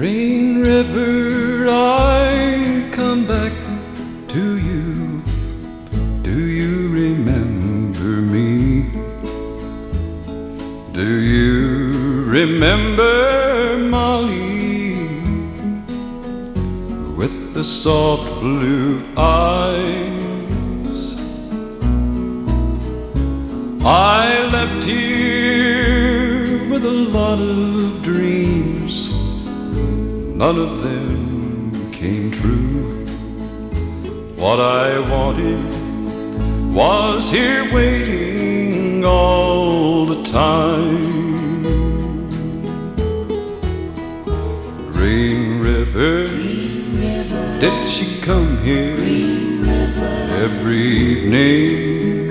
Green River, I've come back to you. Do you remember me? Do you remember Molly with the soft blue eyes? I left here with a lot of dreams. None of them came true. What I wanted was here waiting all the time. Green River, did she come here every evening?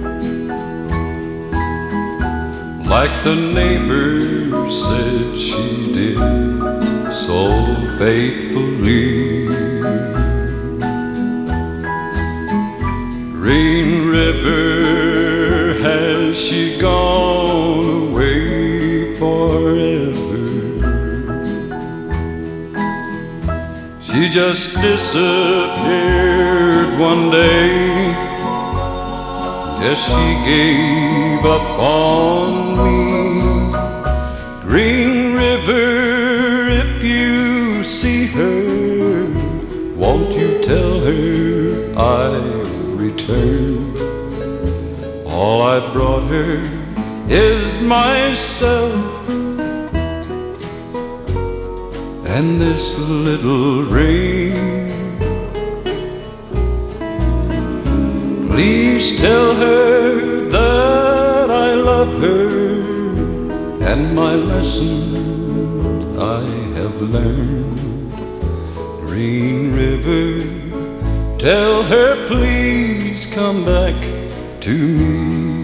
Like the neighbors said she did so faithfully. Green River, has she gone away forever? She just disappeared one day. Guess she gave up on me. Green River, if you see her, won't you tell her I'll return? All I've brought her is myself and this little ring. Please tell her that I love her and my lessons I have learned. Green River, tell her please come back to me.